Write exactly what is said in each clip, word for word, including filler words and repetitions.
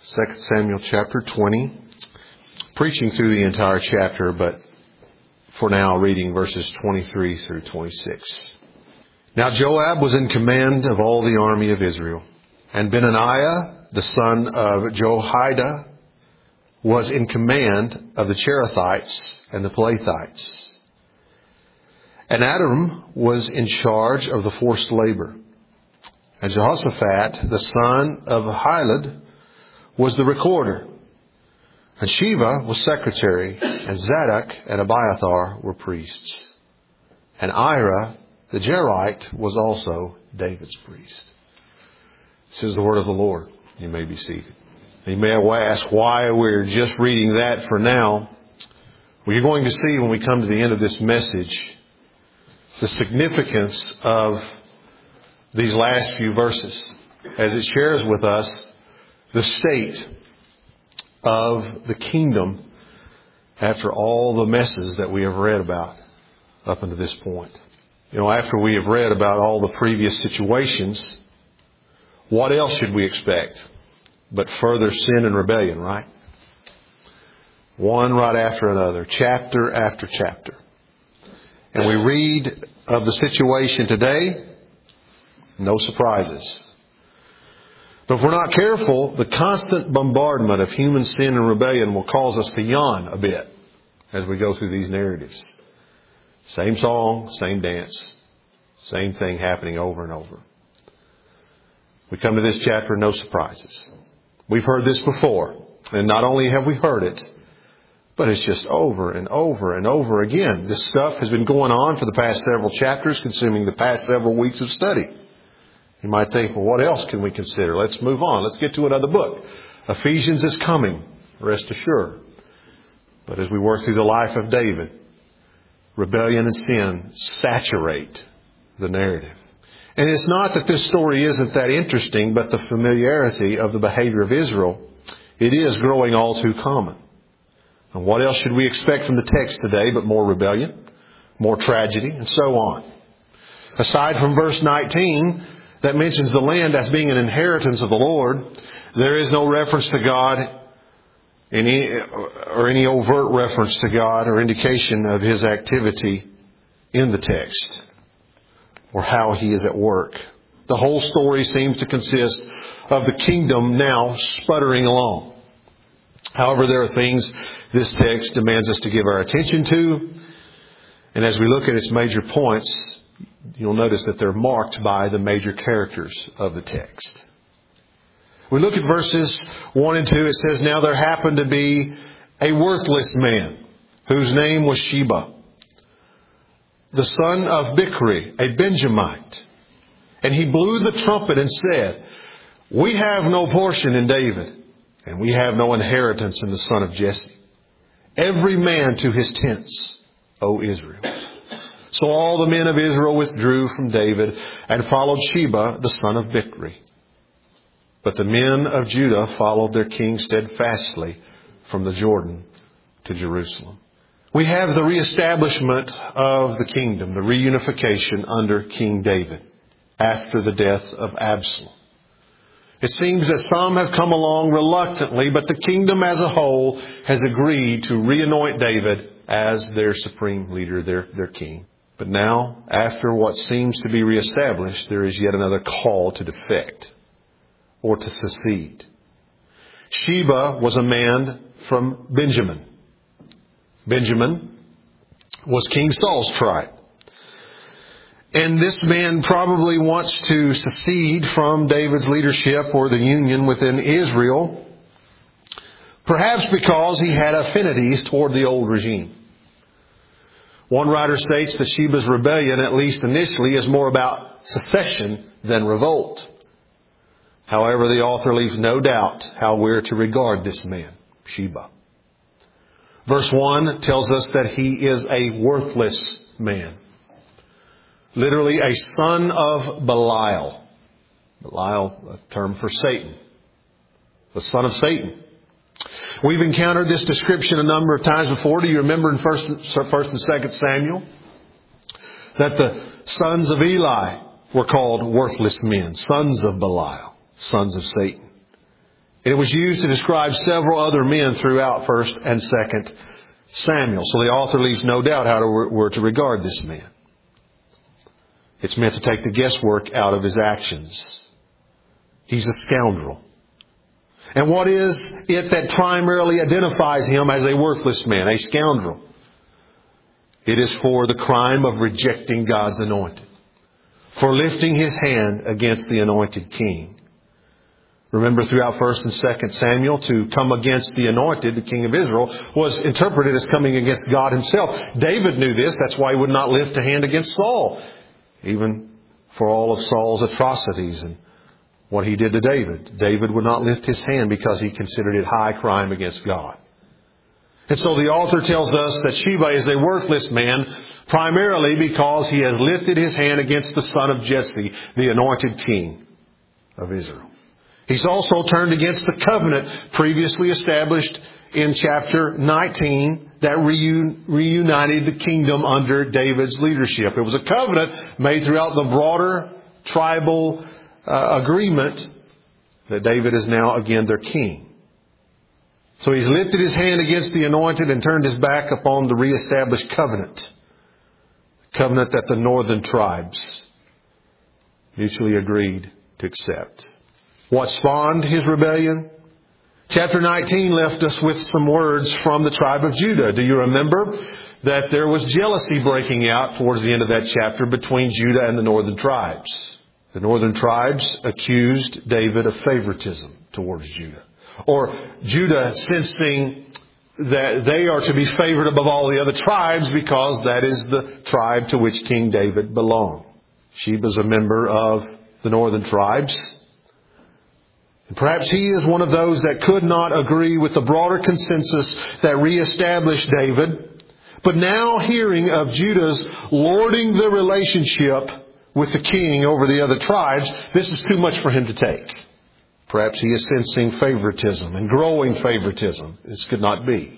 Second Samuel chapter twenty. Preaching through the entire chapter, but for now reading verses twenty-three through twenty-six. Now Joab was in command of all the army of Israel, and Benaiah, the son of Jehoiada, was in command of the Cherethites and the Pelethites. And Adam was in charge of the forced labor. And Jehoshaphat, the son of Ahilud, was the recorder. And Sheva was secretary, and Zadok and Abiathar were priests. And Ira, the Jerite, was also David's priest. This is the word of the Lord. You may be seated. You may ask why we're just reading that for now. Well, you're going to see when we come to the end of this message the significance of these last few verses as it shares with us the state of the kingdom after all the messes that we have read about up until this point. You know, after we have read about all the previous situations, what else should we expect but further sin and rebellion, right? One right after another, chapter after chapter. And we read of the situation today, no surprises. But if we're not careful, the constant bombardment of human sin and rebellion will cause us to yawn a bit as we go through these narratives. Same song, same dance, same thing happening over and over. We come to this chapter, no surprises. We've heard this before, and not only have we heard it, but it's just over and over and over again. This stuff has been going on for the past several chapters, consuming the past several weeks of study. You might think, well, what else can we consider? Let's move on. Let's get to another book. Ephesians is coming, rest assured. But as we work through the life of David, rebellion and sin saturate the narrative. And it's not that this story isn't that interesting, but the familiarity of the behavior of Israel, it is growing all too common. And what else should we expect from the text today but more rebellion, more tragedy, and so on? Aside from verse nineteen, that mentions the land as being an inheritance of the Lord, there is no reference to God, any, or any overt reference to God or indication of His activity in the text or how He is at work. The whole story seems to consist of the kingdom now sputtering along. However, there are things this text demands us to give our attention to. And as we look at its major points, you'll notice that they're marked by the major characters of the text. We look at verses one and two. It says, Now there happened to be a worthless man whose name was Sheba, the son of Bichri, a Benjamite. And he blew the trumpet and said, We have no portion in David, and we have no inheritance in the son of Jesse. Every man to his tents, O Israel. So all the men of Israel withdrew from David and followed Sheba, the son of Bichri. But the men of Judah followed their king steadfastly from the Jordan to Jerusalem. We have the reestablishment of the kingdom, the reunification under King David after the death of Absalom. It seems that some have come along reluctantly, but the kingdom as a whole has agreed to reanoint David as their supreme leader, their, their king. But now, after what seems to be reestablished, there is yet another call to defect or to secede. Sheba was a man from Benjamin. Benjamin was King Saul's tribe. And this man probably wants to secede from David's leadership or the union within Israel, perhaps because he had affinities toward the old regime. One writer states that Sheba's rebellion, at least initially, is more about secession than revolt. However, the author leaves no doubt how we're to regard this man, Sheba. Verse one tells us that he is a worthless man. Literally a son of Belial. Belial, a term for Satan. The son of Satan. We've encountered this description a number of times before. Do you remember in First, First and Second Samuel that the sons of Eli were called worthless men, sons of Belial, sons of Satan? And it was used to describe several other men throughout First and Second Samuel. So the author leaves no doubt how to, we're to regard this man. It's meant to take the guesswork out of his actions. He's a scoundrel. And what is it that primarily identifies him as a worthless man, a scoundrel? It is for the crime of rejecting God's anointed, for lifting his hand against the anointed king. Remember, throughout First and Second Samuel, to come against the anointed, the king of Israel, was interpreted as coming against God himself. David knew this. That's why he would not lift a hand against Saul, even for all of Saul's atrocities and what he did to David. David would not lift his hand because he considered it high crime against God. And so the author tells us that Sheba is a worthless man, primarily because he has lifted his hand against the son of Jesse, the anointed king of Israel. He's also turned against the covenant previously established in chapter nineteen that reun- reunited the kingdom under David's leadership. It was a covenant made throughout the broader tribal uh, agreement that David is now again their king. So he's lifted his hand against the anointed and turned his back upon the reestablished covenant. The covenant that the northern tribes mutually agreed to accept. What spawned his rebellion? Chapter nineteen left us with some words from the tribe of Judah. Do you remember that there was jealousy breaking out towards the end of that chapter between Judah and the northern tribes? The northern tribes accused David of favoritism towards Judah. Or Judah sensing that they are to be favored above all the other tribes because that is the tribe to which King David belonged. Sheba's a member of the northern tribes. And perhaps he is one of those that could not agree with the broader consensus that reestablished David. But now hearing of Judah's lording the relationship with the king over the other tribes, this is too much for him to take. Perhaps he is sensing favoritism and growing favoritism. This could not be.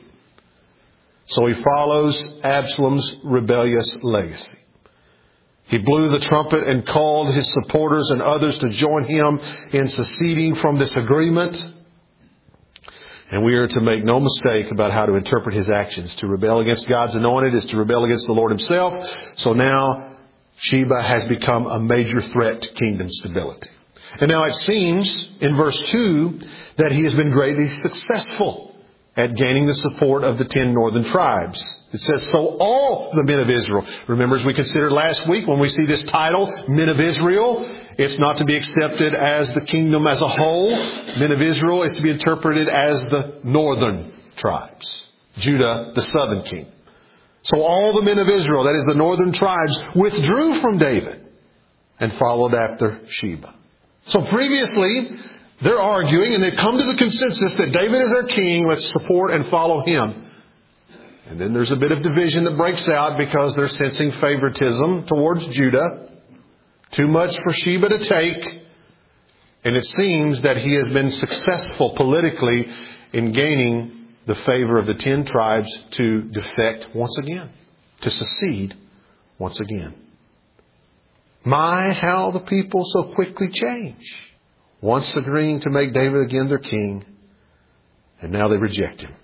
So he follows Absalom's rebellious legacy. He blew the trumpet and called his supporters and others to join him in seceding from this agreement. And we are to make no mistake about how to interpret his actions. To rebel against God's anointed is to rebel against the Lord himself. So now Sheba has become a major threat to kingdom stability. And now it seems in verse two that he has been greatly successful at gaining the support of the ten northern tribes. It says, so all the men of Israel. Remember, as we considered last week, when we see this title, Men of Israel, it's not to be accepted as the kingdom as a whole. Men of Israel is to be interpreted as the northern tribes. Judah, the southern king. So all the men of Israel, that is the northern tribes, withdrew from David and followed after Sheba. So previously, they're arguing and they've come to the consensus that David is their king. Let's support and follow him. And then there's a bit of division that breaks out because they're sensing favoritism towards Judah. Too much for Sheba to take. And it seems that he has been successful politically in gaining the favor of the ten tribes to defect once again. To secede once again. My, how the people so quickly change. Once agreeing to make David again their king, and now they reject him.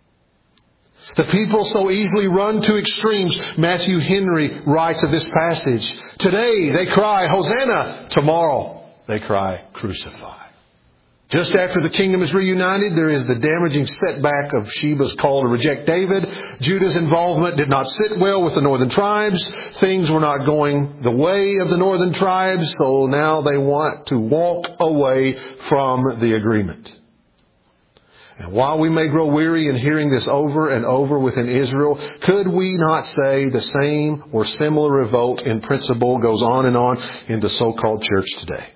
The people so easily run to extremes. Matthew Henry writes of this passage. Today they cry, Hosanna. Tomorrow they cry, crucify. Just after the kingdom is reunited, there is the damaging setback of Sheba's call to reject David. Judah's involvement did not sit well with the northern tribes. Things were not going the way of the northern tribes, so now they want to walk away from the agreement. And while we may grow weary in hearing this over and over within Israel, could we not say the same or similar revolt in principle goes on and on in the so-called church today?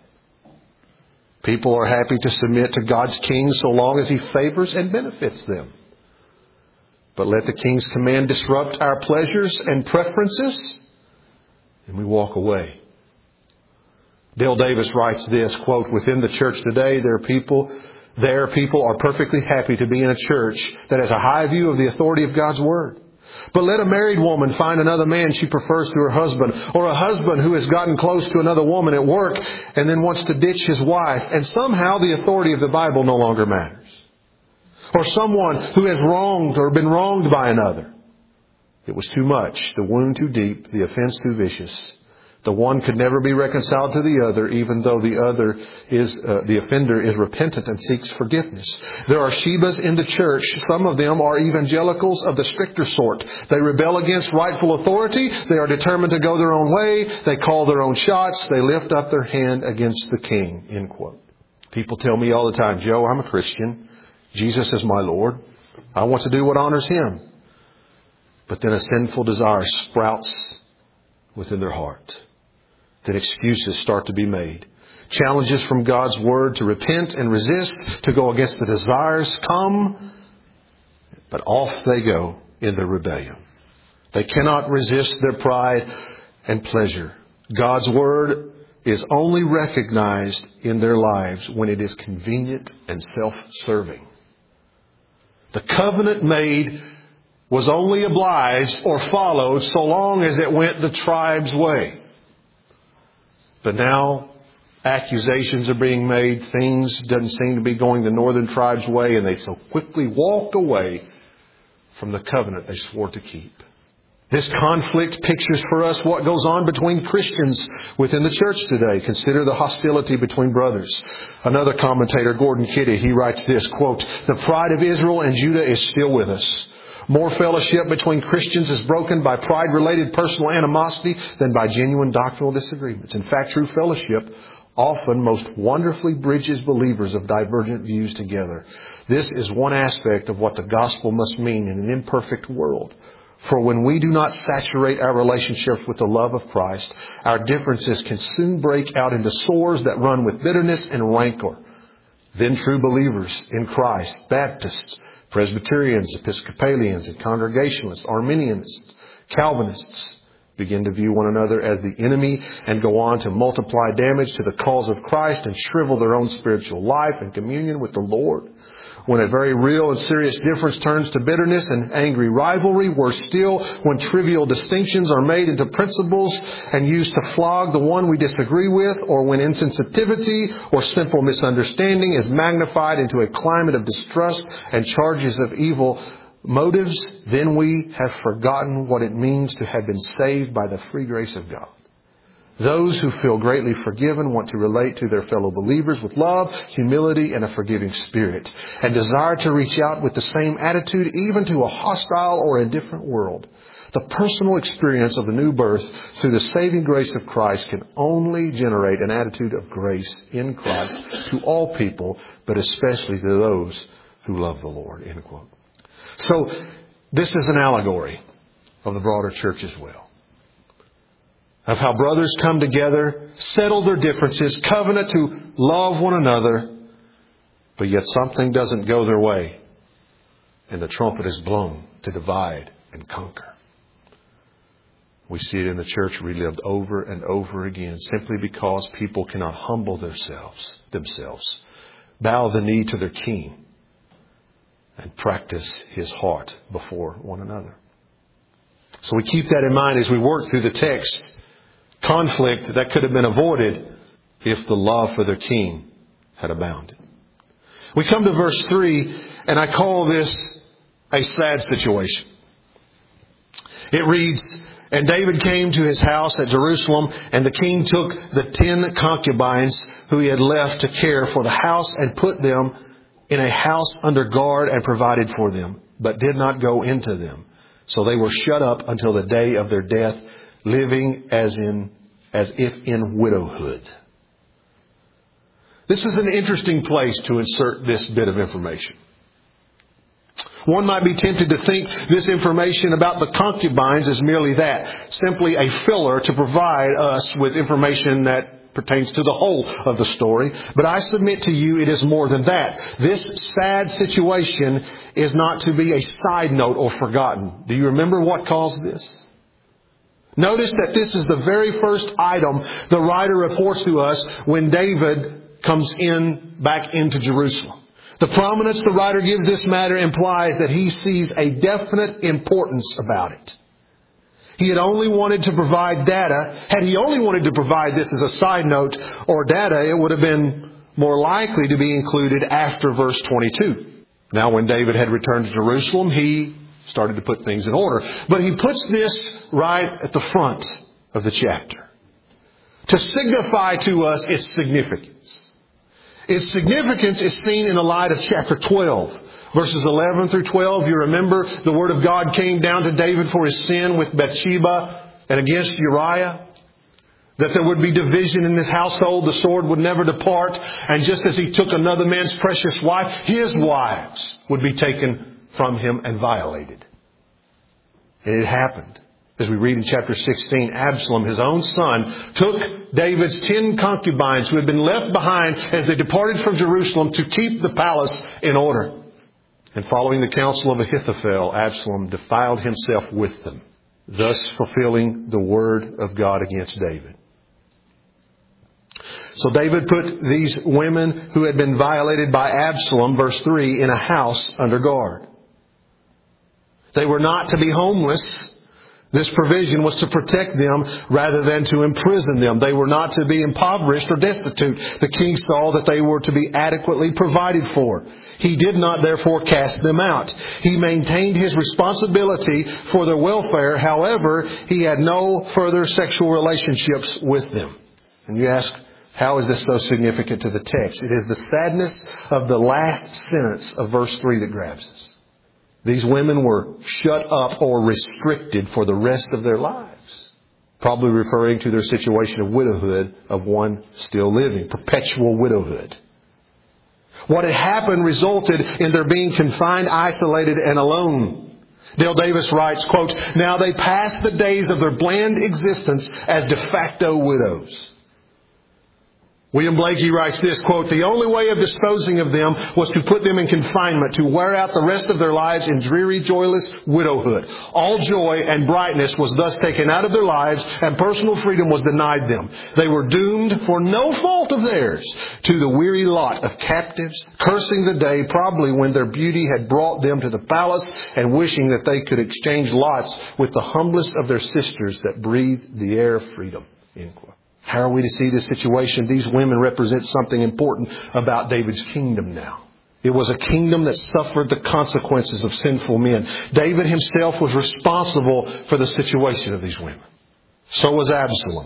People are happy to submit to God's king so long as he favors and benefits them. But let the king's command disrupt our pleasures and preferences, and we walk away. Dale Davis writes this, quote, within the church today, there are people, there people are perfectly happy to be in a church that has a high view of the authority of God's word. But let a married woman find another man she prefers to her husband, or a husband who has gotten close to another woman at work and then wants to ditch his wife, and somehow the authority of the Bible no longer matters. Or someone who has wronged or been wronged by another. It was too much, the wound too deep, the offense too vicious. The one could never be reconciled to the other, even though the other is, uh, the offender is repentant and seeks forgiveness. There are Shebas in the church. Some of them are evangelicals of the stricter sort. They rebel against rightful authority. They are determined to go their own way. They call their own shots. They lift up their hand against the king. End quote. People tell me all the time, Joe, I'm a Christian. Jesus is my Lord. I want to do what honors Him. But then a sinful desire sprouts within their heart. Then excuses start to be made. Challenges from God's Word to repent and resist, to go against the desires come. But off they go in their rebellion. They cannot resist their pride and pleasure. God's Word is only recognized in their lives when it is convenient and self-serving. The covenant made was only obliged or followed so long as it went the tribe's way. But now accusations are being made. Things doesn't seem to be going the northern tribe's way, and they so quickly walk away from the covenant they swore to keep. This conflict pictures for us what goes on between Christians within the church today. Consider the hostility between brothers. Another commentator, Gordon Kitty, he writes this, quote, "The pride of Israel and Judah is still with us. More fellowship between Christians is broken by pride-related personal animosity than by genuine doctrinal disagreements. In fact, true fellowship often most wonderfully bridges believers of divergent views together. This is one aspect of what the gospel must mean in an imperfect world. For when we do not saturate our relationships with the love of Christ, our differences can soon break out into sores that run with bitterness and rancor. Then true believers in Christ, Baptists, Presbyterians, Episcopalians, and Congregationalists, Arminians, Calvinists, begin to view one another as the enemy and go on to multiply damage to the cause of Christ and shrivel their own spiritual life and communion with the Lord. When a very real and serious difference turns to bitterness and angry rivalry, worse still, when trivial distinctions are made into principles and used to flog the one we disagree with, or when insensitivity or simple misunderstanding is magnified into a climate of distrust and charges of evil motives, then we have forgotten what it means to have been saved by the free grace of God. Those who feel greatly forgiven want to relate to their fellow believers with love, humility, and a forgiving spirit, and desire to reach out with the same attitude even to a hostile or indifferent world. The personal experience of the new birth through the saving grace of Christ can only generate an attitude of grace in Christ to all people, but especially to those who love the Lord. End quote. So this is an allegory of the broader church as well. Of how brothers come together, settle their differences, covenant to love one another, but yet something doesn't go their way, and the trumpet is blown to divide and conquer. We see it in the church relived over and over again, simply because people cannot humble themselves, themselves, bow the knee to their King, and practice His heart before one another. So we keep that in mind as we work through the text. Conflict that could have been avoided if the love for their King had abounded. We come to verse three, and I call this a sad situation. It reads, "And David came to his house at Jerusalem, and the king took the ten concubines who he had left to care for the house and put them in a house under guard and provided for them, but did not go into them. So they were shut up until the day of their death, living as in as if in widowhood." This is an interesting place to insert this bit of information. One might be tempted to think this information about the concubines is merely that, simply a filler to provide us with information that pertains to the whole of the story. But I submit to you it is more than that. This sad situation is not to be a side note or forgotten. Do you remember what caused this? Notice that this is the very first item the writer reports to us when David comes in back into Jerusalem. The prominence the writer gives this matter implies that he sees a definite importance about it. He had only wanted to provide data. Had he only wanted to provide this as a side note or data, it would have been more likely to be included after verse twenty-two. Now, when David had returned to Jerusalem, he started to put things in order. But he puts this right at the front of the chapter to signify to us its significance. Its significance is seen in the light of chapter twelve. Verses eleven through twelve, you remember the word of God came down to David for his sin with Bathsheba and against Uriah. That there would be division in his household, the sword would never depart. And just as he took another man's precious wife, his wives would be taken from him and violated. And it happened. As we read in chapter sixteen, Absalom, his own son, took David's ten concubines who had been left behind as they departed from Jerusalem to keep the palace in order. And following the counsel of Ahithophel, Absalom defiled himself with them, thus fulfilling the word of God against David. So David put these women who had been violated by Absalom, verse three, in a house under guard. They were not to be homeless. This provision was to protect them rather than to imprison them. They were not to be impoverished or destitute. The king saw that they were to be adequately provided for. He did not therefore cast them out. He maintained his responsibility for their welfare. However, he had no further sexual relationships with them. And you ask, how is this so significant to the text? It is the sadness of the last sentence of verse three that grabs us. These women were shut up or restricted for the rest of their lives. Probably referring to their situation of widowhood of one still living. Perpetual widowhood. What had happened resulted in their being confined, isolated, and alone. Dale Davis writes, quote, "Now they passed the days of their bland existence as de facto widows." William Blakey writes this, quote, "The only way of disposing of them was to put them in confinement, to wear out the rest of their lives in dreary, joyless widowhood. All joy and brightness was thus taken out of their lives, and personal freedom was denied them. They were doomed, for no fault of theirs, to the weary lot of captives, cursing the day probably when their beauty had brought them to the palace, and wishing that they could exchange lots with the humblest of their sisters that breathed the air of freedom." End quote. How are we to see this situation? These women represent something important about David's kingdom now. It was a kingdom that suffered the consequences of sinful men. David himself was responsible for the situation of these women. So was Absalom.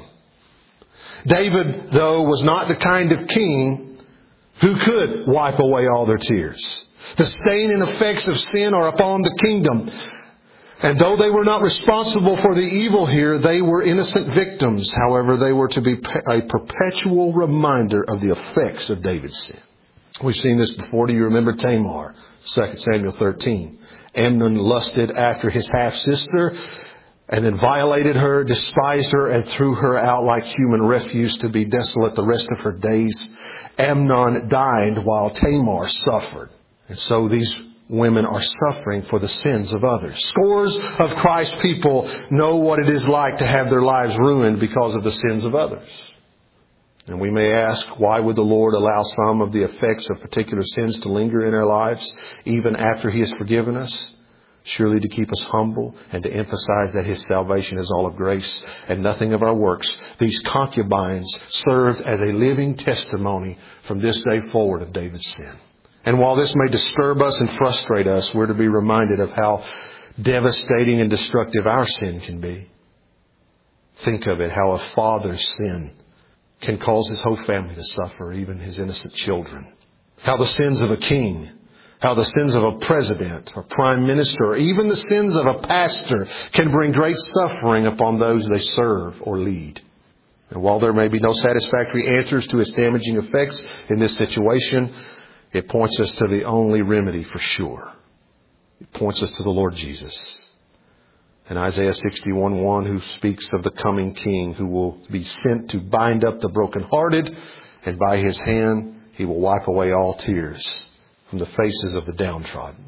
David, though, was not the kind of king who could wipe away all their tears. The stain and effects of sin are upon the kingdom. And though they were not responsible for the evil here, they were innocent victims. However, they were to be a perpetual reminder of the effects of David's sin. We've seen this before. Do you remember Tamar? Second Samuel thirteen. Amnon lusted after his half-sister and then violated her, despised her, and threw her out like human refuse to be desolate the rest of her days. Amnon died while Tamar suffered. And so these women are suffering for the sins of others. Scores of Christ's people know what it is like to have their lives ruined because of the sins of others. And we may ask, why would the Lord allow some of the effects of particular sins to linger in our lives even after He has forgiven us? Surely to keep us humble and to emphasize that His salvation is all of grace and nothing of our works. These concubines served as a living testimony from this day forward of David's sin. And while this may disturb us and frustrate us, we're to be reminded of how devastating and destructive our sin can be. Think of it, how a father's sin can cause his whole family to suffer, even his innocent children. How the sins of a king, how the sins of a president or prime minister, or even the sins of a pastor can bring great suffering upon those they serve or lead. And while there may be no satisfactory answers to its damaging effects in this situation, it points us to the only remedy for sure. It points us to the Lord Jesus. And Isaiah sixty-one one, who speaks of the coming King who will be sent to bind up the brokenhearted, and by His hand He will wipe away all tears from the faces of the downtrodden.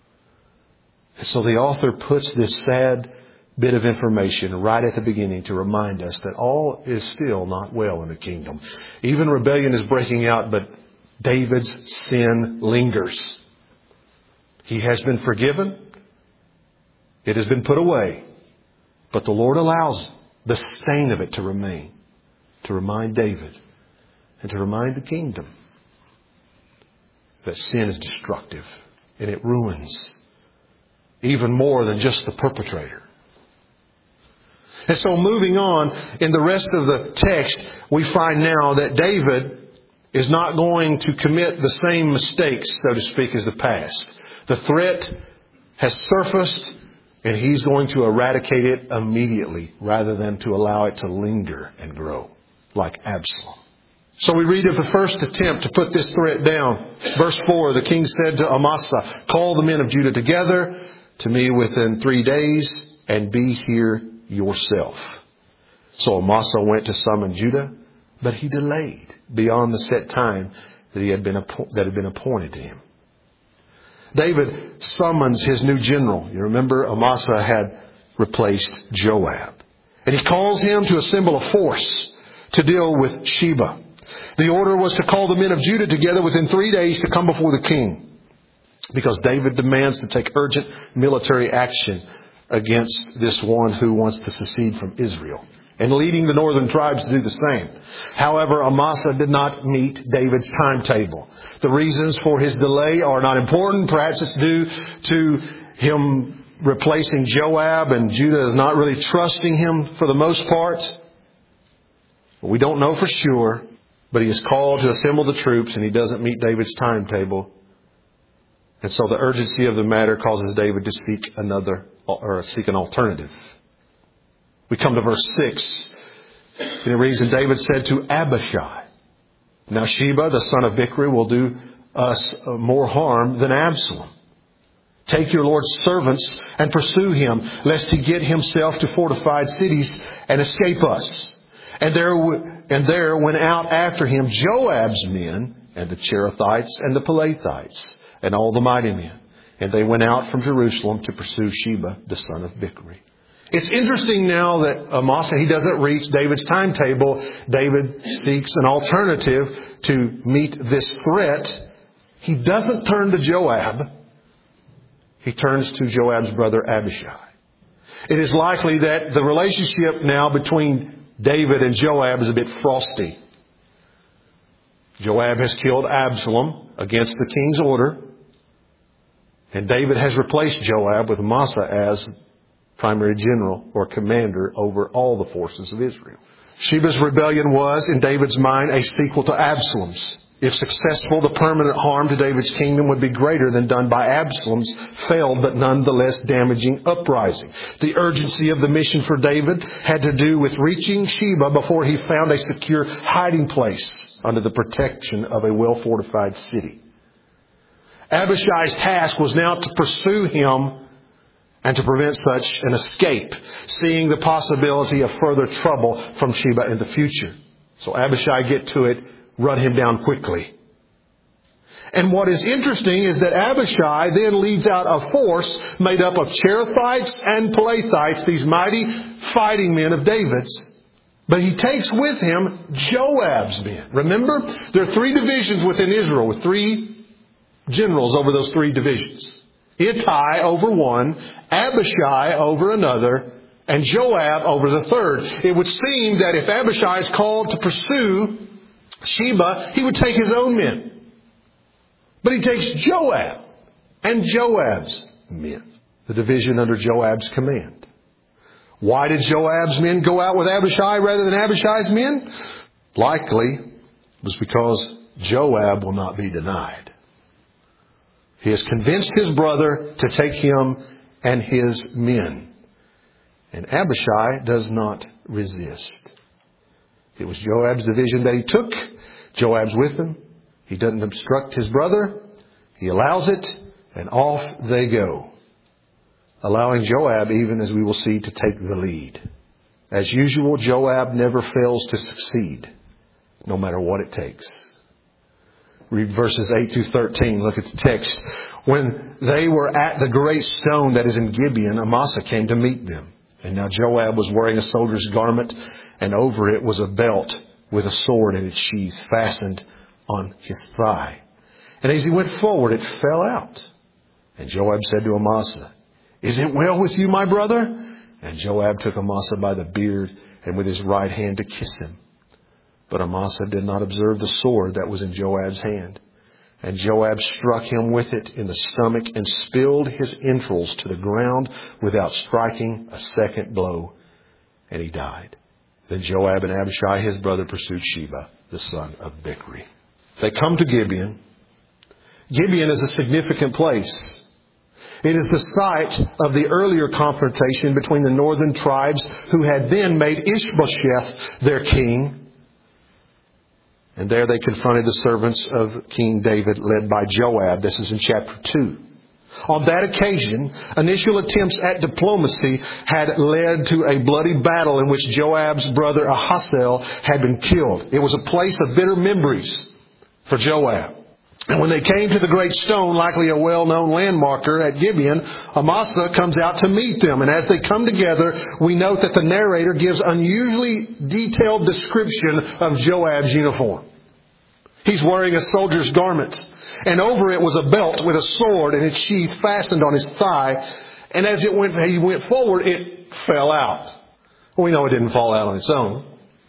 And so the author puts this sad bit of information right at the beginning to remind us that all is still not well in the kingdom. Even rebellion is breaking out, but David's sin lingers. He has been forgiven. It has been put away. But the Lord allows the stain of it to remain, to remind David and to remind the kingdom that sin is destructive and it ruins even more than just the perpetrator. And so moving on, in the rest of the text, we find now that David is not going to commit the same mistakes, so to speak, as the past. The threat has surfaced, and he's going to eradicate it immediately rather than to allow it to linger and grow like Absalom. So we read of the first attempt to put this threat down. Verse four, the king said to Amasa, "Call the men of Judah together to me within three days and be here yourself." So Amasa went to summon Judah, but he delayed beyond the set time that he had been that had been appointed to him. David summons his new general. You remember Amasa had replaced Joab. And he calls him to assemble a force to deal with Sheba. The order was to call the men of Judah together within three days to come before the king, because David demands to take urgent military action against this one who wants to secede from Israel, and leading the northern tribes to do the same. However, Amasa did not meet David's timetable. The reasons for his delay are not important. Perhaps it's due to him replacing Joab, and Judah is not really trusting him for the most part. We don't know for sure, but he is called to assemble the troops, and he doesn't meet David's timetable. And so the urgency of the matter causes David to seek another, or seek an alternative. We come to verse six. And it reads, "And David said to Abishai, now Sheba, the son of Bichri, will do us more harm than Absalom. Take your Lord's servants and pursue him, lest he get himself to fortified cities and escape us." And there, and there went out after him Joab's men, and the Cherethites and the Pelethites, and all the mighty men. And they went out from Jerusalem to pursue Sheba, the son of Bichri. It's interesting now that Amasa, he doesn't reach David's timetable. David seeks an alternative to meet this threat. He doesn't turn to Joab. He turns to Joab's brother Abishai. It is likely that the relationship now between David and Joab is a bit frosty. Joab has killed Absalom against the king's order, and David has replaced Joab with Amasa as primary general or commander over all the forces of Israel. Sheba's rebellion was, in David's mind, a sequel to Absalom's. If successful, the permanent harm to David's kingdom would be greater than done by Absalom's failed but nonetheless damaging uprising. The urgency of the mission for David had to do with reaching Sheba before he found a secure hiding place under the protection of a well-fortified city. Abishai's task was now to pursue him and to prevent such an escape, seeing the possibility of further trouble from Sheba in the future. So Abishai get to it, run him down quickly. And what is interesting is that Abishai then leads out a force made up of Cherethites and Pelethites, these mighty fighting men of David's. But he takes with him Joab's men. Remember, there are three divisions within Israel with three generals over those three divisions. Ittai over one, Abishai over another, and Joab over the third. It would seem that if Abishai is called to pursue Sheba, he would take his own men. But he takes Joab and Joab's men, the division under Joab's command. Why did Joab's men go out with Abishai rather than Abishai's men? Likely it was because Joab will not be denied. He has convinced his brother to take him and his men. And Abishai does not resist. It was Joab's division that he took. Joab's with him. He doesn't obstruct his brother. He allows it, and off they go, allowing Joab, even as we will see, to take the lead. As usual, Joab never fails to succeed, no matter what it takes. Read verses eight through thirteen. Look at the text. When they were at the great stone that is in Gibeon, Amasa came to meet them. And now Joab was wearing a soldier's garment, and over it was a belt with a sword in its sheath fastened on his thigh. And as he went forward, it fell out. And Joab said to Amasa, "Is it well with you, my brother?" And Joab took Amasa by the beard and with his right hand to kiss him. But Amasa did not observe the sword that was in Joab's hand. And Joab struck him with it in the stomach and spilled his entrails to the ground without striking a second blow. And he died. Then Joab and Abishai, his brother, pursued Sheba, the son of Bichri. They come to Gibeon. Gibeon is a significant place. It is the site of the earlier confrontation between the northern tribes who had then made Ishbosheth their king. And there they confronted the servants of King David led by Joab. This is in chapter two. On that occasion, initial attempts at diplomacy had led to a bloody battle in which Joab's brother Ahaziel had been killed. It was a place of bitter memories for Joab. And when they came to the great stone, likely a well-known landmarker at Gibeon, Amasa comes out to meet them. And as they come together, we note that the narrator gives unusually detailed description of Joab's uniform. He's wearing a soldier's garment, and over it was a belt with a sword and its sheath fastened on his thigh. And as it went, he went forward, it fell out. Well, we know it didn't fall out on its own.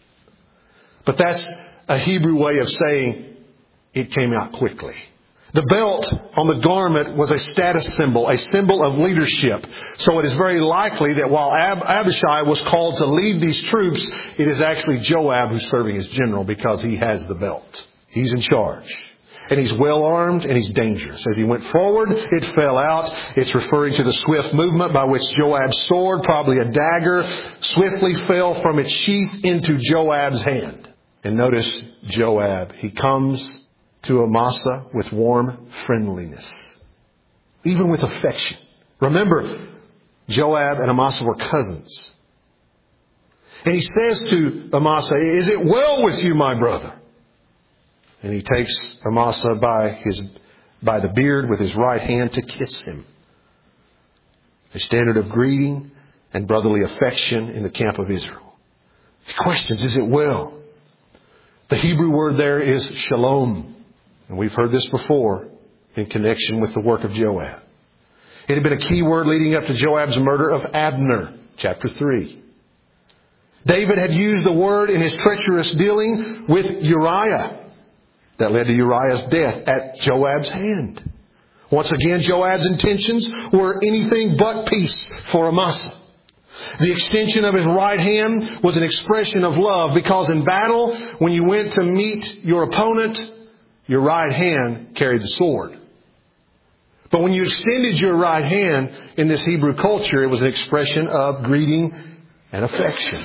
But that's a Hebrew way of saying it came out quickly. The belt on the garment was a status symbol, a symbol of leadership. So it is very likely that while Ab- Abishai was called to lead these troops, it is actually Joab who's serving as general because he has the belt. He's in charge. And he's well armed and he's dangerous. As he went forward, it fell out. It's referring to the swift movement by which Joab's sword, probably a dagger, swiftly fell from its sheath into Joab's hand. And notice Joab, he comes to Amasa with warm friendliness, even with affection. Remember, Joab and Amasa were cousins. And he says to Amasa, "Is it well with you, my brother?" And he takes Amasa by his by the beard with his right hand to kiss him. A standard of greeting and brotherly affection in the camp of Israel. He questions, is it well? The Hebrew word there is shalom. And we've heard this before in connection with the work of Joab. It had been a key word leading up to Joab's murder of Abner, chapter three. David had used the word in his treacherous dealing with Uriah that led to Uriah's death at Joab's hand. Once again, Joab's intentions were anything but peace for Amasa. The extension of his right hand was an expression of love because in battle, when you went to meet your opponent, your right hand carried the sword. But when you extended your right hand in this Hebrew culture, it was an expression of greeting and affection.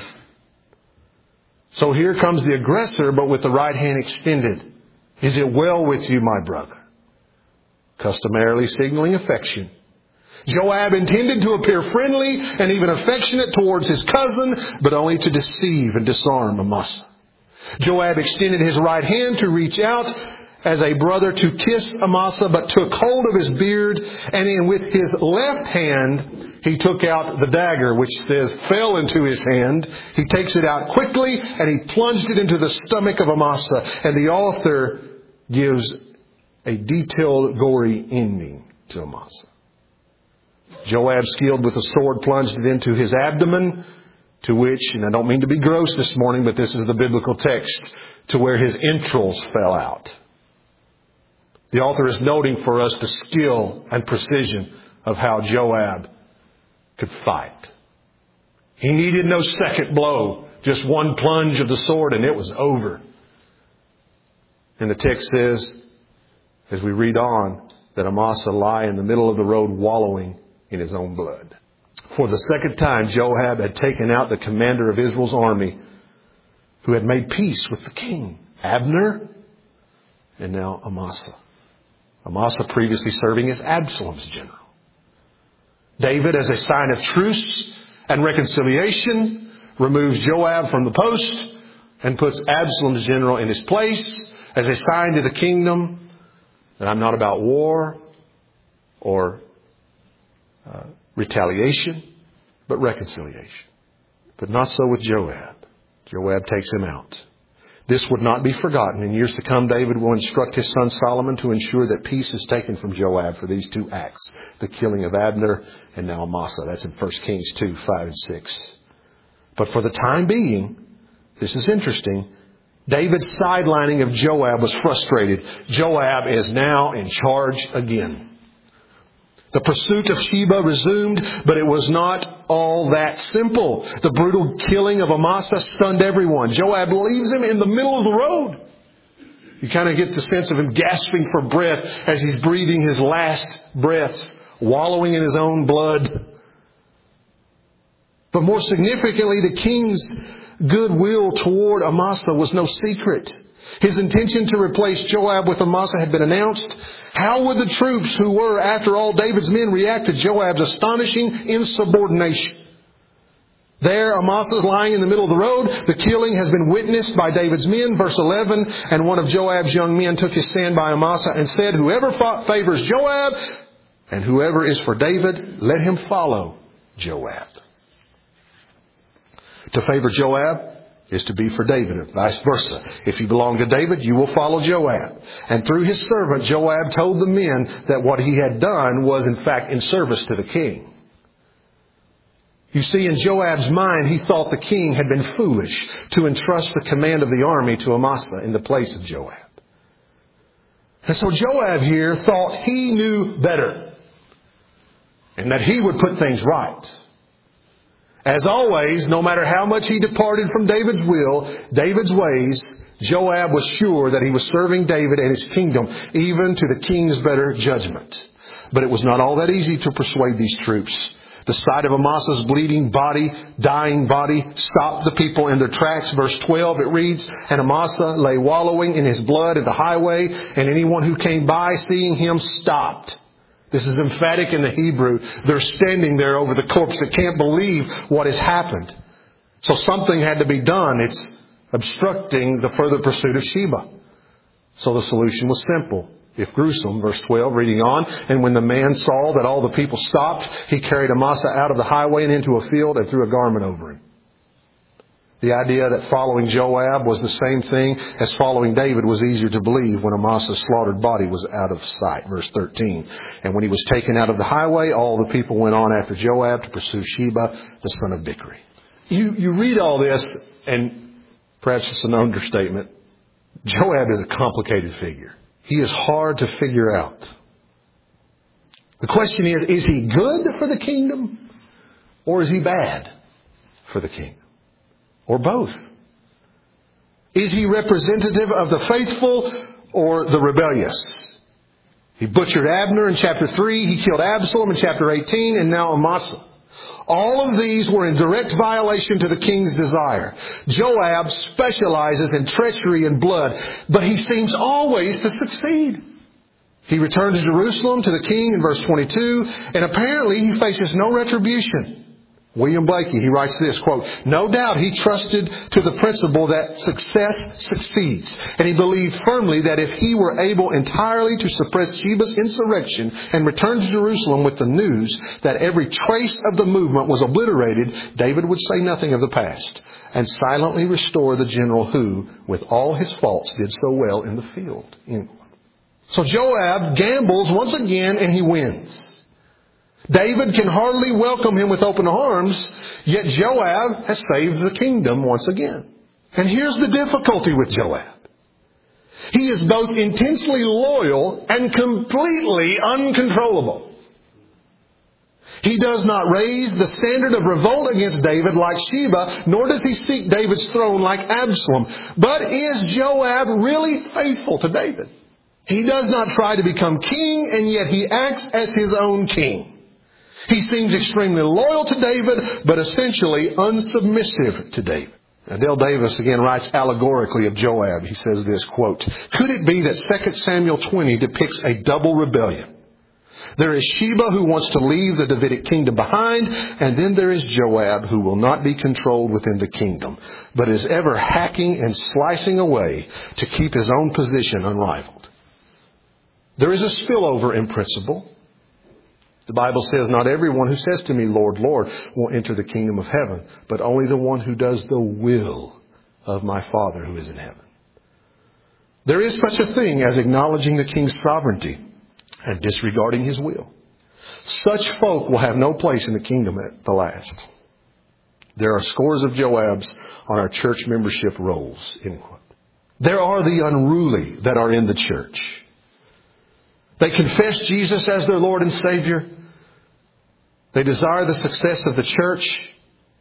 So here comes the aggressor, but with the right hand extended. Is it well with you, my brother? Customarily signaling affection. Joab intended to appear friendly and even affectionate towards his cousin, but only to deceive and disarm Amasa. Joab extended his right hand to reach out as a brother to kiss Amasa, but took hold of his beard, and in with his left hand he took out the dagger, which says fell into his hand. He takes it out quickly and he plunged it into the stomach of Amasa. And the author gives a detailed, gory ending to Amasa. Joab, skilled with the sword, plunged it into his abdomen, to which, and I don't mean to be gross this morning, but this is the biblical text, to where his entrails fell out. The author is noting for us the skill and precision of how Joab could fight. He needed no second blow, just one plunge of the sword and it was over. And the text says, as we read on, that Amasa lay in the middle of the road wallowing in his own blood. For the second time, Joab had taken out the commander of Israel's army, who had made peace with the king, Abner, and now Amasa. Amasa previously serving as Absalom's general. David, as a sign of truce and reconciliation, removes Joab from the post and puts Absalom's general in his place as a sign to the kingdom that I'm not about war or uh, retaliation, but reconciliation. But not so with Joab. Joab takes him out. This would not be forgotten. In years to come, David will instruct his son Solomon to ensure that peace is taken from Joab for these two acts, the killing of Abner and now Amasa. That's in First Kings two, five and six. But for the time being, this is interesting, David's sidelining of Joab was frustrated. Joab is now in charge again. The pursuit of Sheba resumed, but it was not all that simple. The brutal killing of Amasa stunned everyone. Joab leaves him in the middle of the road. You kind of get the sense of him gasping for breath as he's breathing his last breaths, wallowing in his own blood. But more significantly, the king's goodwill toward Amasa was no secret. His intention to replace Joab with Amasa had been announced. How would the troops who were, after all, David's men react to Joab's astonishing insubordination? There, Amasa is lying in the middle of the road. The killing has been witnessed by David's men. Verse eleven, and one of Joab's young men took his stand by Amasa and said, whoever favors Joab and whoever is for David, let him follow Joab. To favor Joab is to be for David, and vice versa. If you belong to David, you will follow Joab. And through his servant, Joab told the men that what he had done was in fact in service to the king. You see, in Joab's mind, he thought the king had been foolish to entrust the command of the army to Amasa in the place of Joab. And so Joab here thought he knew better and that he would put things right. As always, no matter how much he departed from David's will, David's ways, Joab was sure that he was serving David and his kingdom, even to the king's better judgment. But it was not all that easy to persuade these troops. The sight of Amasa's bleeding body, dying body, stopped the people in their tracks. Verse twelve, it reads, and Amasa lay wallowing in his blood at the highway, and anyone who came by seeing him stopped. This is emphatic in the Hebrew. They're standing there over the corpse. They can't believe what has happened. So something had to be done. It's obstructing the further pursuit of Sheba. So the solution was simple, if gruesome. Verse twelve, reading on. And when the man saw that all the people stopped, he carried Amasa out of the highway and into a field and threw a garment over him. The idea that following Joab was the same thing as following David was easier to believe when Amasa's slaughtered body was out of sight. Verse thirteen. And when he was taken out of the highway, all the people went on after Joab to pursue Sheba, the son of Bichri. You, you read all this, and perhaps it's an understatement. Joab is a complicated figure. He is hard to figure out. The question is, is he good for the kingdom or is he bad for the kingdom? Or both? Is he representative of the faithful or the rebellious? He butchered Abner in chapter three. He killed Absalom in chapter eighteen. And now Amasa. All of these were in direct violation to the king's desire. Joab specializes in treachery and blood, but he seems always to succeed. He returned to Jerusalem to the king in verse twenty-two, and apparently he faces no retribution. William Blakey, he writes this, quote, no doubt he trusted to the principle that success succeeds. And he believed firmly that if he were able entirely to suppress Sheba's insurrection and return to Jerusalem with the news that every trace of the movement was obliterated, David would say nothing of the past and silently restore the general who, with all his faults, did so well in the field. So Joab gambles once again and he wins. David can hardly welcome him with open arms, yet Joab has saved the kingdom once again. And here's the difficulty with Joab. He is both intensely loyal and completely uncontrollable. He does not raise the standard of revolt against David like Sheba, nor does he seek David's throne like Absalom. But is Joab really faithful to David? He does not try to become king, and yet he acts as his own king. He seems extremely loyal to David, but essentially unsubmissive to David. Now, Dale Davis again writes allegorically of Joab. He says this, quote, could it be that Second Samuel twenty depicts a double rebellion? There is Sheba who wants to leave the Davidic kingdom behind, and then there is Joab who will not be controlled within the kingdom, but is ever hacking and slicing away to keep his own position unrivaled. There is a spillover in principle. The Bible says, not everyone who says to me, Lord, Lord, will enter the kingdom of heaven, but only the one who does the will of my Father who is in heaven. There is such a thing as acknowledging the king's sovereignty and disregarding his will. Such folk will have no place in the kingdom at the last. There are scores of Joabs on our church membership rolls. End quote. There are the unruly that are in the church. They confess Jesus as their Lord and Savior. They desire the success of the church.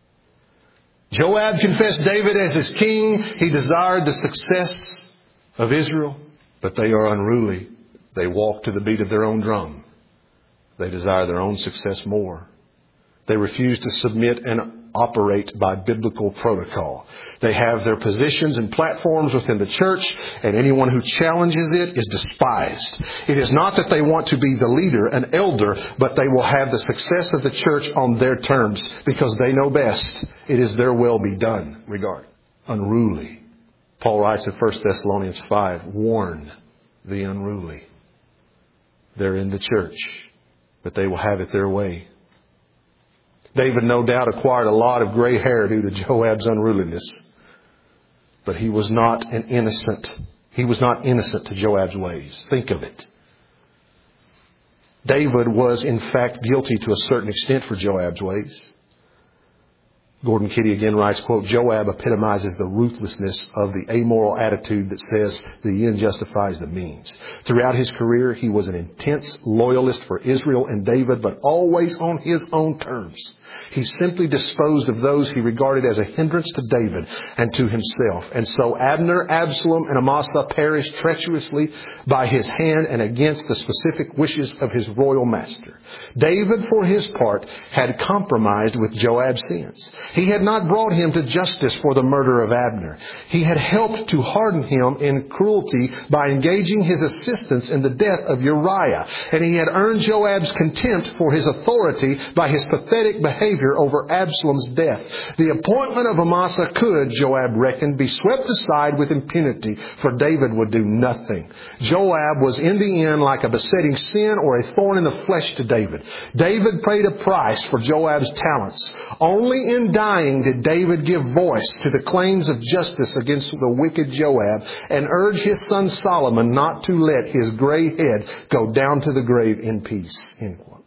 Joab confessed David as his king. He desired the success of Israel. But they are unruly. They walk to the beat of their own drum. They desire their own success more. They refuse to submit and operate by biblical protocol. They have their positions and platforms within the church, and anyone who challenges it is despised. It is not that they want to be the leader, an elder, but they will have the success of the church on their terms because they know best. It is their will be done regard. Unruly. Paul writes in First Thessalonians five, warn the unruly. They're in the church, but they will have it their way. David no doubt acquired a lot of gray hair due to Joab's unruliness. But he was not an innocent. He was not innocent to Joab's ways. Think of it. David was in fact guilty to a certain extent for Joab's ways. Gordon Kitty again writes, quote, Joab epitomizes the ruthlessness of the amoral attitude that says the end justifies the means. Throughout his career, he was an intense loyalist for Israel and David, but always on his own terms. He simply disposed of those he regarded as a hindrance to David and to himself. And so Abner, Absalom, and Amasa perished treacherously by his hand and against the specific wishes of his royal master. David, for his part, had compromised with Joab's sins. He had not brought him to justice for the murder of Abner. He had helped to harden him in cruelty by engaging his assistance in the death of Uriah. And he had earned Joab's contempt for his authority by his pathetic behavior over Absalom's death. The appointment of Amasa could, Joab reckoned, be swept aside with impunity, for David would do nothing. Joab was in the end like a besetting sin or a thorn in the flesh to David. David paid a price for Joab's talents. Only in dying did David give voice to the claims of justice against the wicked Joab and urge his son Solomon not to let his gray head go down to the grave in peace. End quote.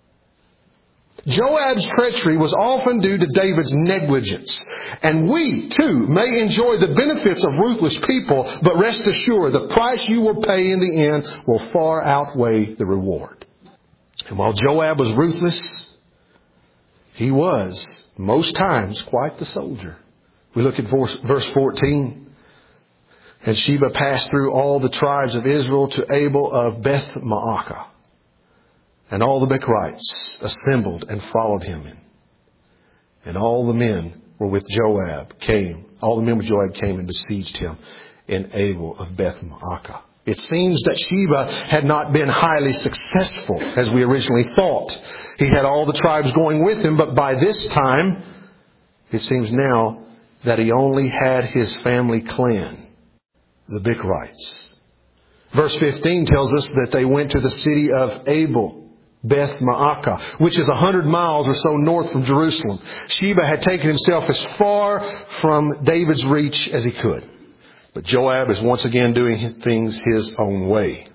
Joab's treachery was often due to David's negligence. And we, too, may enjoy the benefits of ruthless people, but rest assured the price you will pay in the end will far outweigh the reward. And while Joab was ruthless, he was, most times, quite the soldier. We look at verse fourteen. And Sheba passed through all the tribes of Israel to Abel of Beth Maacah. And all the Bichrites assembled and followed him. And all the men were with Joab came. All the men with Joab came and besieged him in Abel of Beth Maacah. It seems that Sheba had not been highly successful as we originally thought. He had all the tribes going with him, but by this time, it seems now that he only had his family clan, the Bichrites. Verse fifteen tells us that they went to the city of Abel, Beth Maacah, which is a hundred miles or so north from Jerusalem. Sheba had taken himself as far from David's reach as he could. But Joab is once again doing things his own way.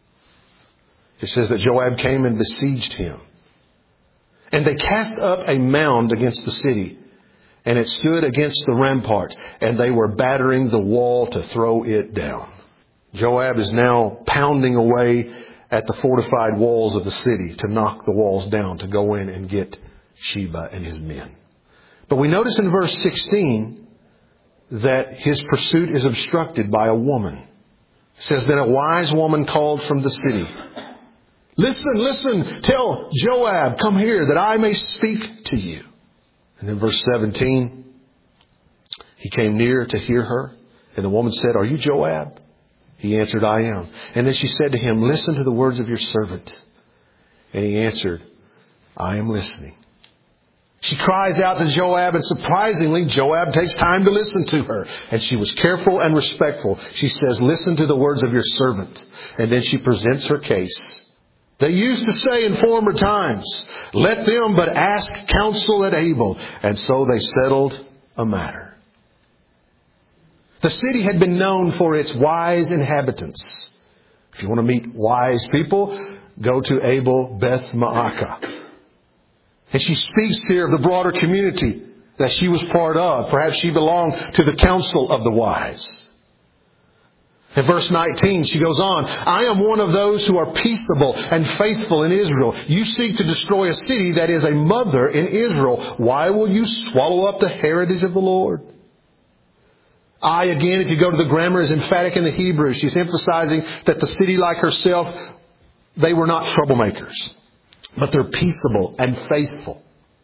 It says that Joab came and besieged him. And they cast up a mound against the city, and it stood against the rampart, and they were battering the wall to throw it down. Joab is now pounding away at the fortified walls of the city to knock the walls down, to go in and get Sheba and his men. But we notice in verse sixteen that his pursuit is obstructed by a woman. It says that a wise woman called from the city. Listen, listen, tell Joab, come here that I may speak to you. And then verse seventeen, he came near to hear her. And the woman said, are you Joab? He answered, I am. And then she said to him, listen to the words of your servant. And he answered, I am listening. She cries out to Joab, and surprisingly, Joab takes time to listen to her. And she was careful and respectful. She says, listen to the words of your servant. And then she presents her case. They used to say in former times, let them but ask counsel at Abel. And so they settled a matter. The city had been known for its wise inhabitants. If you want to meet wise people, go to Abel Beth Maacah. And she speaks here of the broader community that she was part of. Perhaps she belonged to the council of the wise. In verse nineteen, she goes on, I am one of those who are peaceable and faithful in Israel. You seek to destroy a city that is a mother in Israel. Why will you swallow up the heritage of the Lord? I, again, if you go to the grammar, is emphatic in the Hebrew. She's emphasizing that the city, like herself, they were not troublemakers, but they're peaceable and faithful.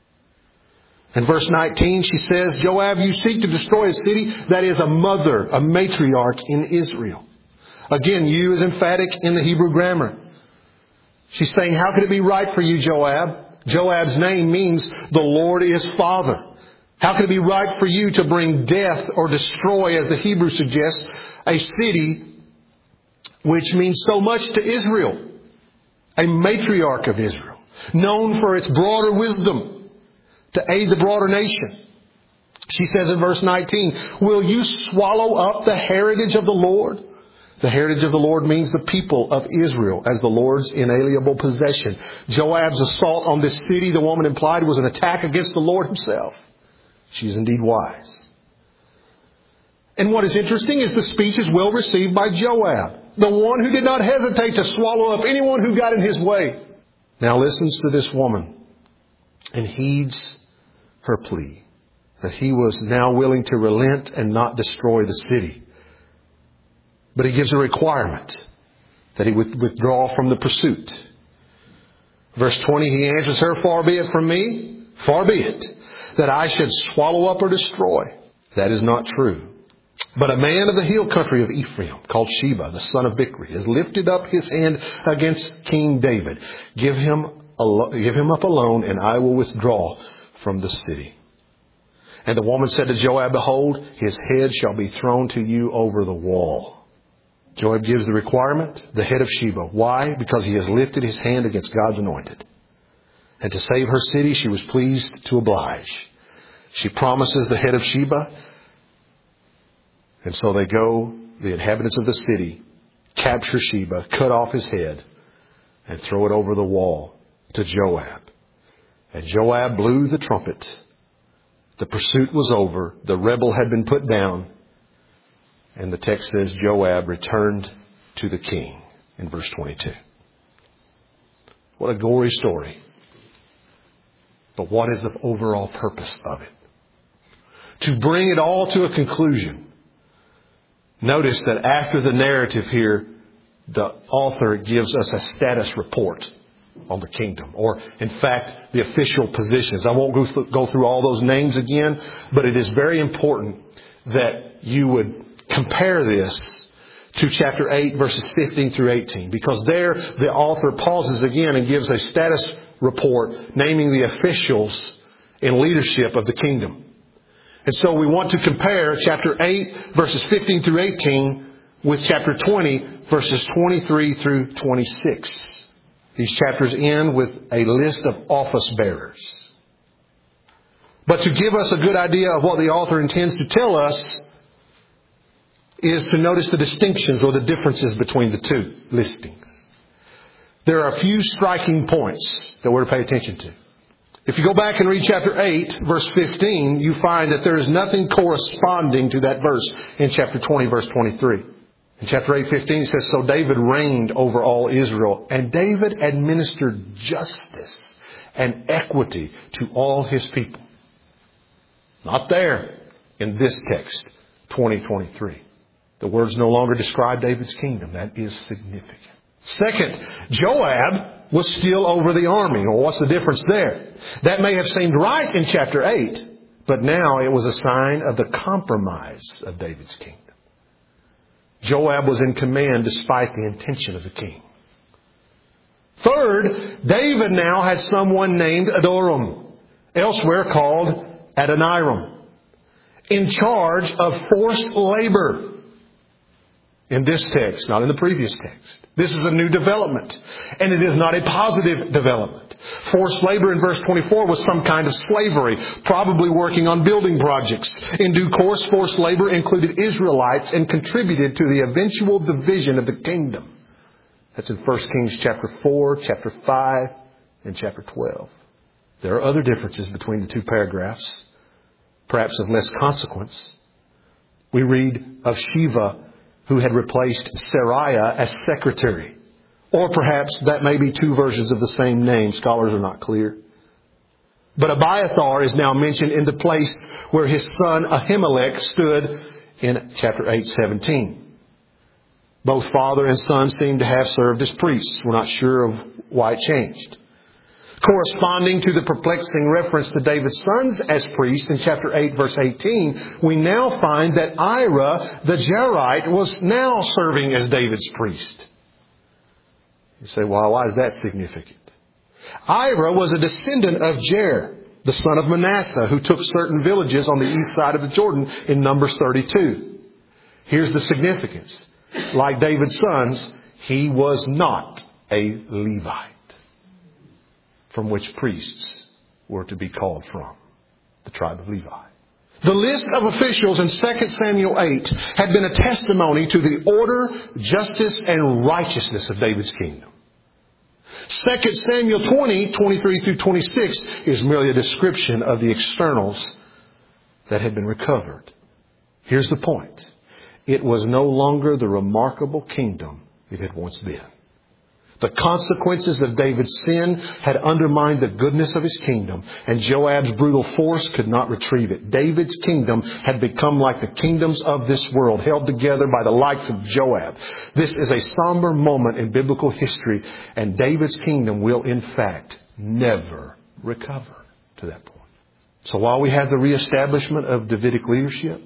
In verse nineteen, she says, Joab, you seek to destroy a city that is a mother, a matriarch in Israel. Again, you is emphatic in the Hebrew grammar. She's saying, how could it be right for you, Joab? Joab's name means the Lord is Father. How could it be right for you to bring death or destroy, as the Hebrew suggests, a city which means so much to Israel? A matriarch of Israel, known for its broader wisdom, to aid the broader nation. She says in verse nineteen, will you swallow up the heritage of the Lord? The heritage of the Lord means the people of Israel as the Lord's inalienable possession. Joab's assault on this city, the woman implied, was an attack against the Lord himself. She is indeed wise. And what is interesting is the speech is well received by Joab, the one who did not hesitate to swallow up anyone who got in his way. Now listens to this woman and heeds her plea that he was now willing to relent and not destroy the city. But he gives a requirement that he would withdraw from the pursuit. Verse twenty, he answers her, far be it from me, far be it, that I should swallow up or destroy. That is not true. But a man of the hill country of Ephraim, called Sheba, the son of Bichri, has lifted up his hand against King David. Give him, give him up alone, and I will withdraw from the city. And the woman said to Joab, behold, his head shall be thrown to you over the wall. Joab gives the requirement, the head of Sheba. Why? Because he has lifted his hand against God's anointed. And to save her city, she was pleased to oblige. She promises the head of Sheba. And so they go, the inhabitants of the city, capture Sheba, cut off his head, and throw it over the wall to Joab. And Joab blew the trumpet. The pursuit was over. The rebel had been put down. And the text says Joab returned to the king in verse twenty-two. What a gory story. But what is the overall purpose of it? To bring it all to a conclusion. Notice that after the narrative here, the author gives us a status report on the kingdom, or in fact, the official positions. I won't go through, go through all those names again, but it is very important that you would compare this to chapter eight, verses fifteen through eighteen, because there the author pauses again and gives a status report naming the officials in leadership of the kingdom. And so we want to compare chapter eight, verses fifteen through eighteen with chapter twenty, verses twenty-three through twenty-six. These chapters end with a list of office bearers. But to give us a good idea of what the author intends to tell us is to notice the distinctions or the differences between the two listings. There are a few striking points that we're to pay attention to. If you go back and read chapter eight, verse fifteen, you find that there is nothing corresponding to that verse in chapter twenty, verse twenty-three. In chapter eight, fifteen, it says, so David reigned over all Israel, and David administered justice and equity to all his people. Not there in this text, twenty twenty-three. The words no longer describe David's kingdom. That is significant. Second, Joab was still over the army. Well, what's the difference there? That may have seemed right in chapter eight, but now it was a sign of the compromise of David's kingdom. Joab was in command despite the intention of the king. Third, David now had someone named Adoram, elsewhere called Adoniram, in charge of forced labor. in this text, not in the previous text. This is a new development, and it is not a positive development. Forced labor in verse twenty-four was some kind of slavery, probably working on building projects. In due course, forced labor included Israelites and contributed to the eventual division of the kingdom. That's in First Kings chapter four, chapter five, and chapter twelve. There are other differences between the two paragraphs, perhaps of less consequence. We read of Sheva, who had replaced Sariah as secretary. Or perhaps that may be two versions of the same name. Scholars are not clear. But Abiathar is now mentioned in the place where his son Ahimelech stood in chapter eight, seventeen. Both father and son seem to have served as priests. We're not sure of why it changed. Corresponding to the perplexing reference to David's sons as priests in chapter eight, verse eighteen, we now find that Ira the Jairite was now serving as David's priest. You say, well, why is that significant? Ira was a descendant of Jair, the son of Manasseh, who took certain villages on the east side of the Jordan in Numbers thirty-two. Here's the significance. Like David's sons, he was not a Levite, from which priests were to be called from, the tribe of Levi. The list of officials in Second Samuel eight had been a testimony to the order, justice, and righteousness of David's kingdom. Second Samuel twenty, twenty-three through twenty-six is merely a description of the externals that had been recovered. Here's the point. It was no longer the remarkable kingdom it had once been. The consequences of David's sin had undermined the goodness of his kingdom, and Joab's brutal force could not retrieve it. David's kingdom had become like the kingdoms of this world, held together by the likes of Joab. This is a somber moment in biblical history, and David's kingdom will, in fact, never recover to that point. So while we have the reestablishment of Davidic leadership,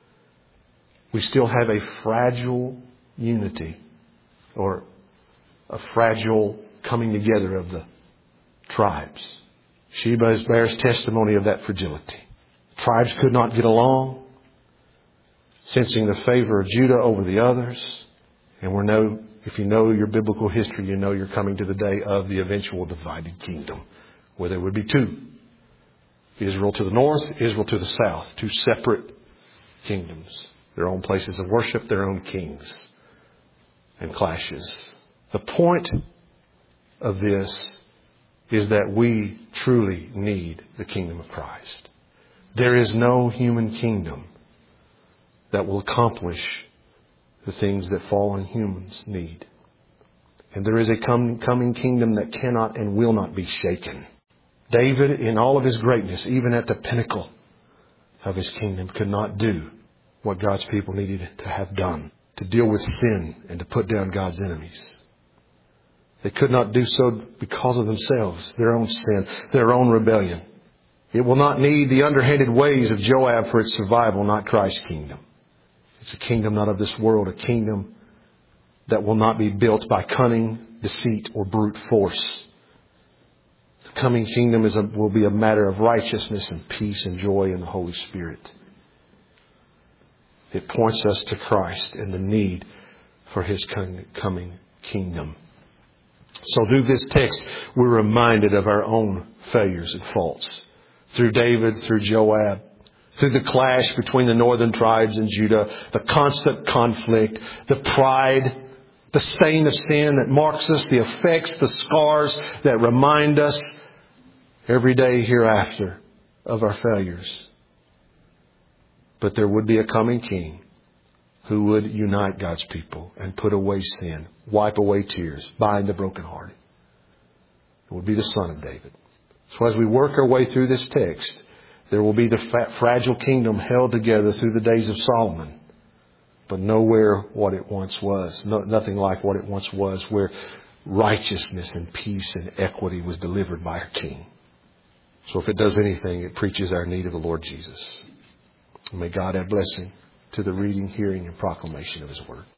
we still have a fragile unity, or a fragile coming together of the tribes. Sheba bears testimony of that fragility. Tribes could not get along, sensing the favor of Judah over the others. And we know, if you know your biblical history, you know you're coming to the day of the eventual divided kingdom, where there would be two. Israel to the north, Israel to the south. Two separate kingdoms. Their own places of worship, their own kings, and clashes. The point of this is that we truly need the kingdom of Christ. There is no human kingdom that will accomplish the things that fallen humans need. And there is a coming kingdom that cannot and will not be shaken. David, in all of his greatness, even at the pinnacle of his kingdom, could not do what God's people needed to have done, to deal with sin and to put down God's enemies. They could not do so because of themselves, their own sin, their own rebellion. It will not need the underhanded ways of Joab for its survival, not Christ's kingdom. It's a kingdom not of this world, a kingdom that will not be built by cunning, deceit, or brute force. The coming kingdom is a, will be a matter of righteousness and peace and joy in the Holy Spirit. It points us to Christ and the need for His coming kingdom. So through this text, we're reminded of our own failures and faults. Through David, through Joab, through the clash between the northern tribes and Judah, the constant conflict, the pride, the stain of sin that marks us, the effects, the scars that remind us every day hereafter of our failures. But there would be a coming king who would unite God's people and put away sin, wipe away tears, bind the brokenhearted. It would be the Son of David. So as we work our way through this text, there will be the fragile kingdom held together through the days of Solomon, but nowhere what it once was. No, nothing like what it once was, where righteousness and peace and equity was delivered by our King. So if it does anything, it preaches our need of the Lord Jesus. May God add blessing to the reading, hearing, and proclamation of His Word.